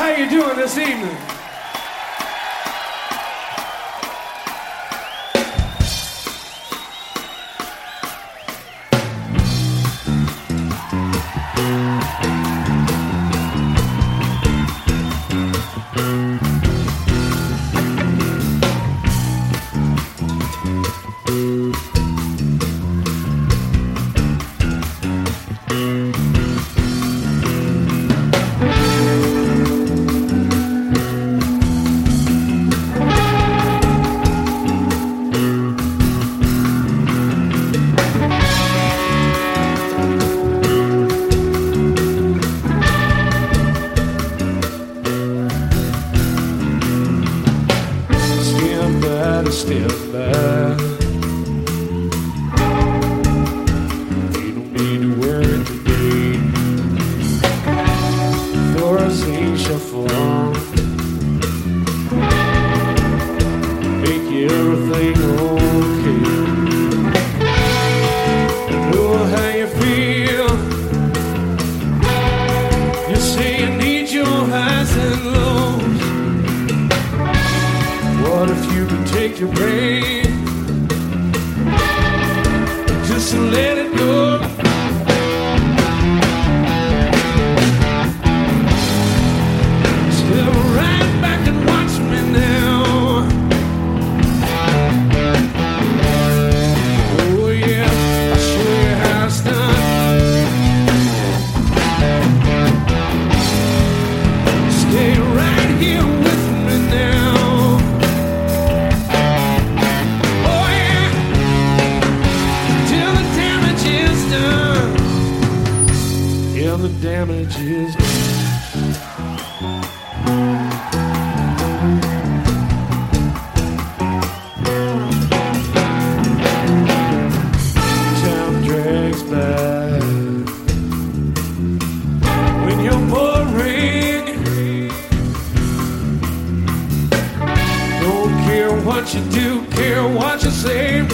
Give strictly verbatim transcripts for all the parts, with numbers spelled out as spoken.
how you doing this evening? Step back. You don't need to worry today. For us ain't shuffle. Make everything okay. I know how you feel. You say you need your highs and lows. What if you could take your pain, just to let it go? Step right back and watch me now. Oh yeah, I'll show you how it's done. Stay right here with me now. The damage is time drags back when you're boring. Don't care what you do, care what you say.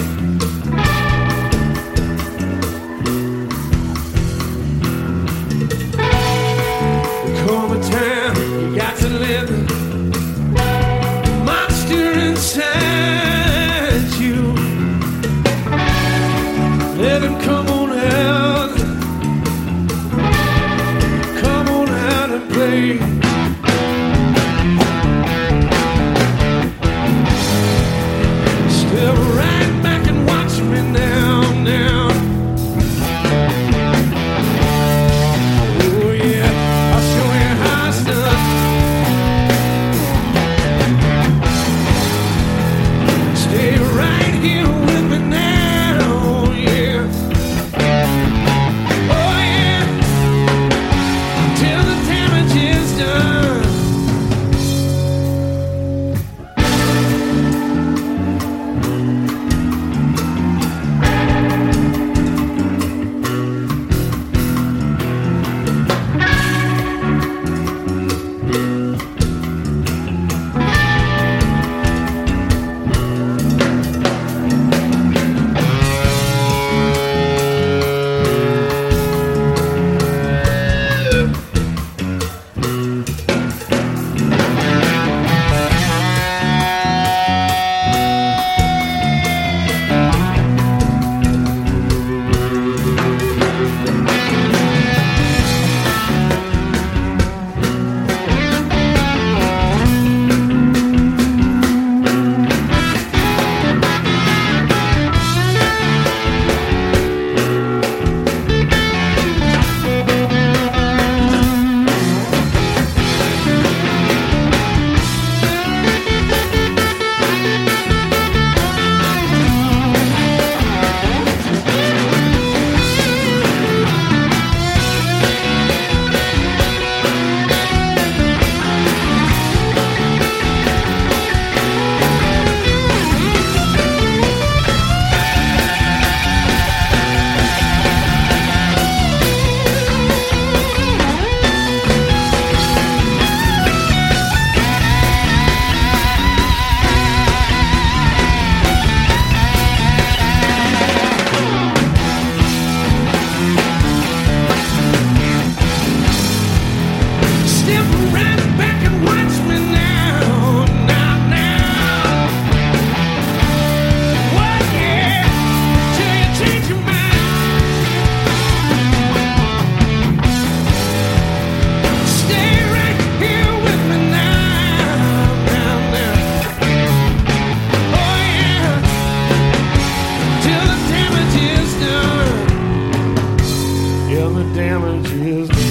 till the damage is done.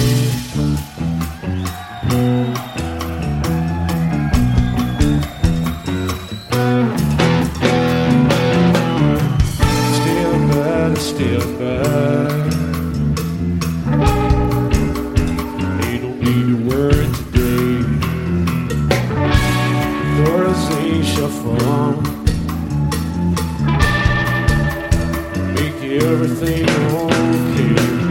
Step by step by. You don't need to worry today. Doors ain't shuffle. Make everything okay.